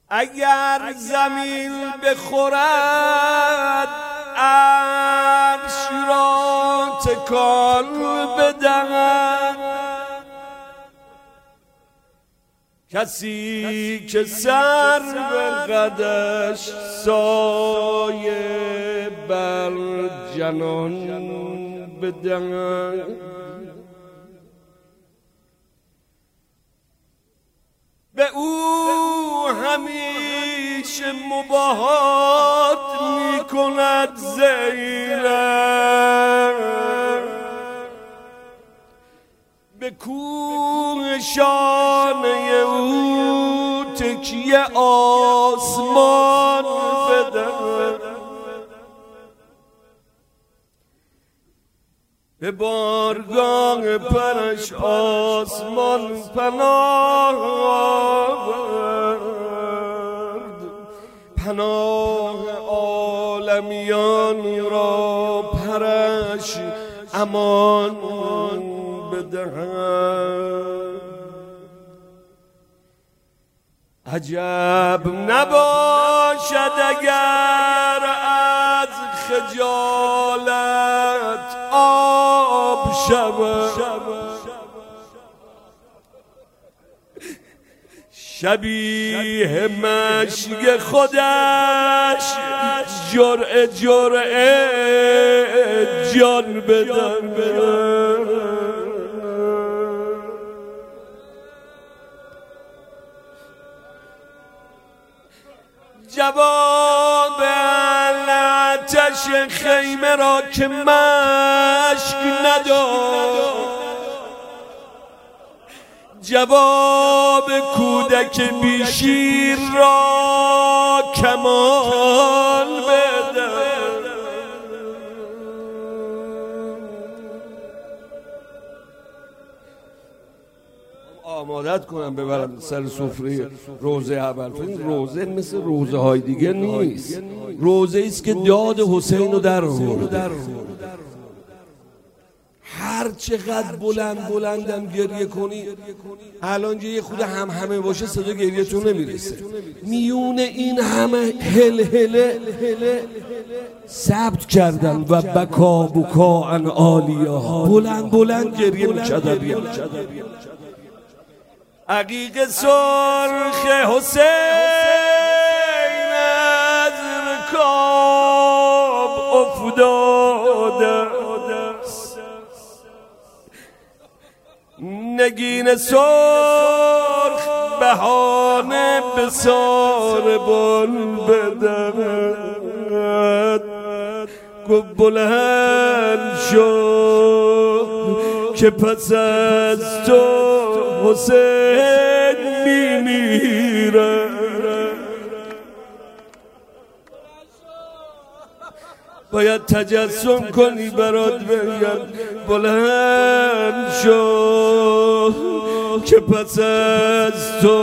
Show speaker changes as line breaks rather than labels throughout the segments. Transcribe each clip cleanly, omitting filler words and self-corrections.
اگر زمین بخورد عرش را تکان بدهد، کسی که سر به قدش سایه بر جنان بدهد. به او همیشه مباهات می کند زیرک، به کوه شانه او تکیه آسمان بدهد. به بارگاه پرش آسمان پناه آورد، پناه عالمیان را پرش امان بدهد. عجب نباشد اگر از خجالت آب شود، شبیه مشک خودش جرعه جرعه جان بدهد. جواب آتش خیمه را که مشک نداد، جواب کودک بی شیر را کمان بده. آمادت کنم ببرم سر سفره روزه ابوالفضل. روزه مثل روزه های دیگه نیست، روزه است که داد حسین رو در آورده. هر چقدر بلندم گریه کنی، الان یه خود همه باشه صدا گریه‌تون نمیرسه. میون این همه هلهله ثبت کردن و بکا ان عالیا، بلند گریه می‌کردن. عقیق سرخ حسین از رکاب افتاده، نگین سرخ بهانه به ساربان بدهد. گفت بلند شد که پس از تو حسین میمیره. باید تجسم کنی برات بگم بلند شو که پس از تو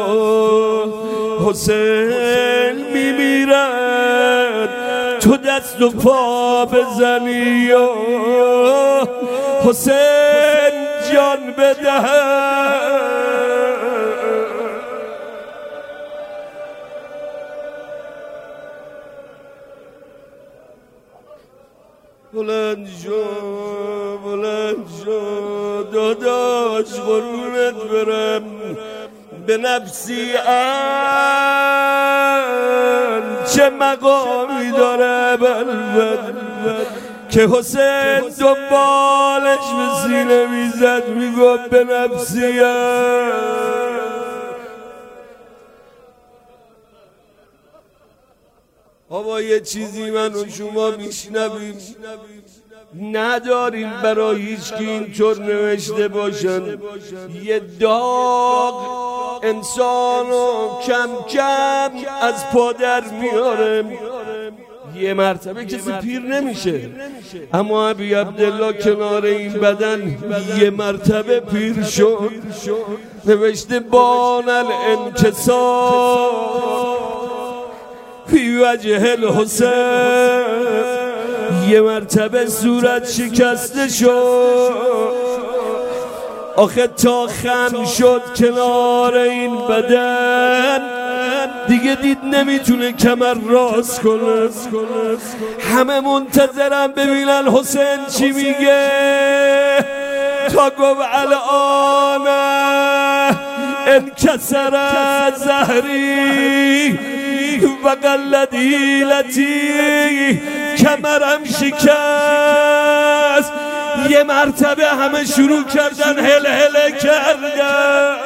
حسین میمیرد. تو دست و پا بزنی و حسین جان بدهد. بلند شو داداش قربونت برم، به نفسی چه مقامی داره ابوالفضل که حسین دنبالش به سینه میزد میگفت به نفسی. بابا یه چیزی من و شما میشنویم نداریم برای هیچ کی اینطور نوشته باشن. یه داغ انسانو کم کم از پا در میاره. یه مرتبه کسی پیر نمیشه، اما ابی عبدالله کنار این بدن یه مرتبه پیر شد. نوشته بان الانکسار فی وجه الحسین، یه مرتبه صورت شکسته شد. آخه تا خم شد کنار این بدن دیگه دید نمیتونه کمر راست کنه. همه منتظرم ببینن حسین چی میگه. تا گفت الان انکسر ظهری و قلت حیلتی، کمرم شکست. یه مرتبه همه شروع کردن هل هل کردن.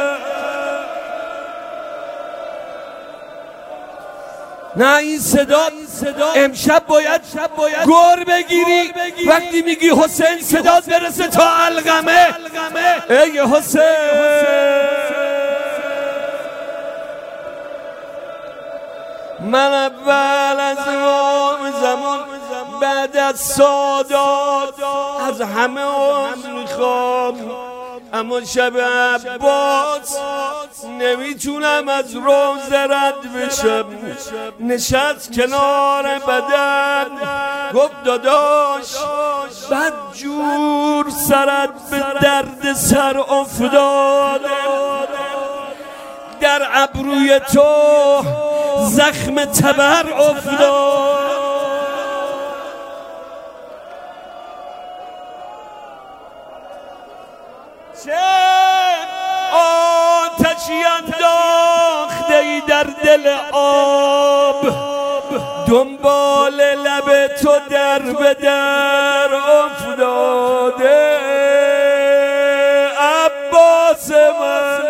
نه این صدا امشب باید گر بگیری وقتی میگی حسین صدات برسه تا علقمه. ای حسین من اول از زمان بعد از سادات از همه عذر میخوام، اما شب عباس نمیتونم از روزه رد بشم. نشست کنار بدن گفت داداش بدجور سرت به درد سر افتاده، در ابروی تو زخم تبر افتاد. چه آتشی انداخته ای در دل آب، دنبال لب تو در به در افتاده. عباس من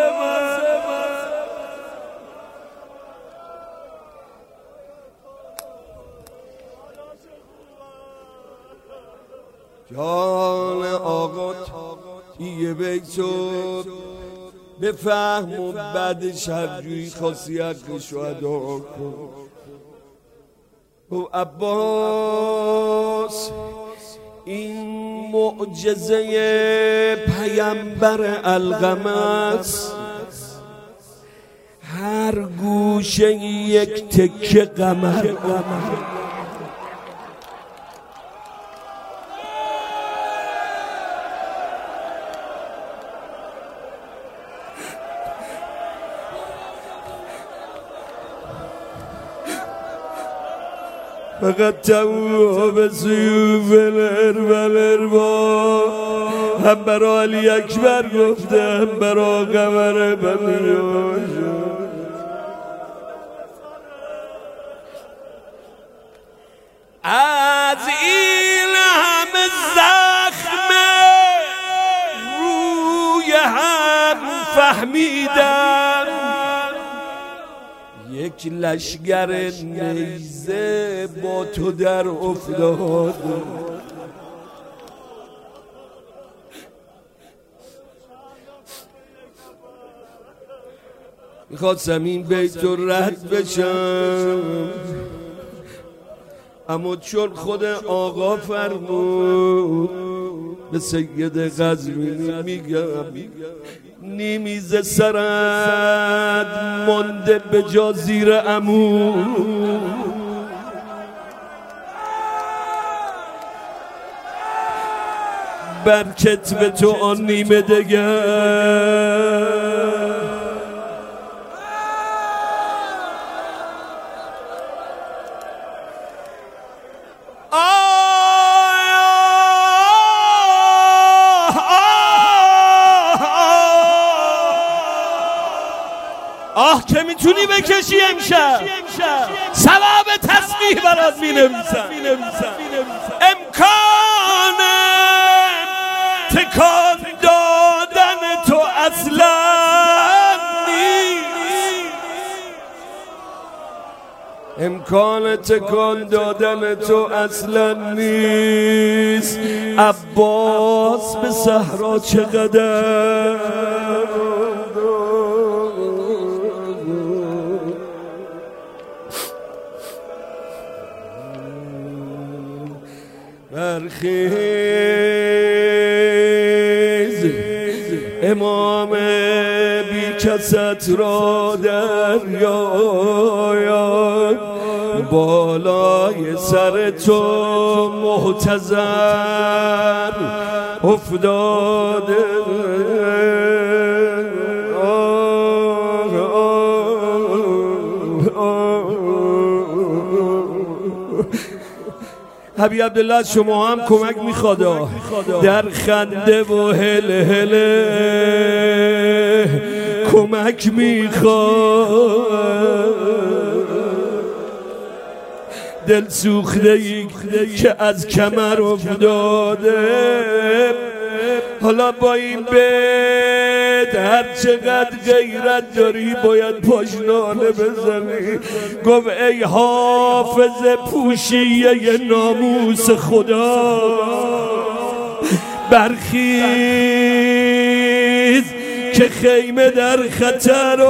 جان آقا یه بیتو بفهم و بعد شبجوی خاصیت شهدا کن. او عباس این معجزه پیامبر علقمه است، هر گوشه یک تکه قمر. فقط تو سیوف الاربا هم برا علی اکبر گفته هم برا قمر بدریاش. از این همه زخم روی هم فهمیدم یک لشگر نیزه با تو در افتاد. میخواستم این بیت رو رد بشم، اما چون خود آقا فرمود به سید قزوینی میگم نیمیز سرت مانده به جا زیر عمود، بر کتف تو آن نیمه دگر. آه که میتونی بکشی امشب ثواب تسبیح برات مینویسم. امکان تکان دادن تو اصلا نیست، امکان تکان دادن تو اصلا نیست. عباس به صحرا چقدر برخیز امام بی کست را دریاید، بالای سر تو محتضر افتاده. حبیب عبدالله از شما هم کمک میخواد، در خنده و هل هله کمک میخواد. دل سوخته ای که از کمر افتاده، حالا با این بیت هر چقدر غیرت داری باید پاشنانه بزنی. گفت ای حافظ پوشیه ناموس خدا، برخیز که خیمه در خطر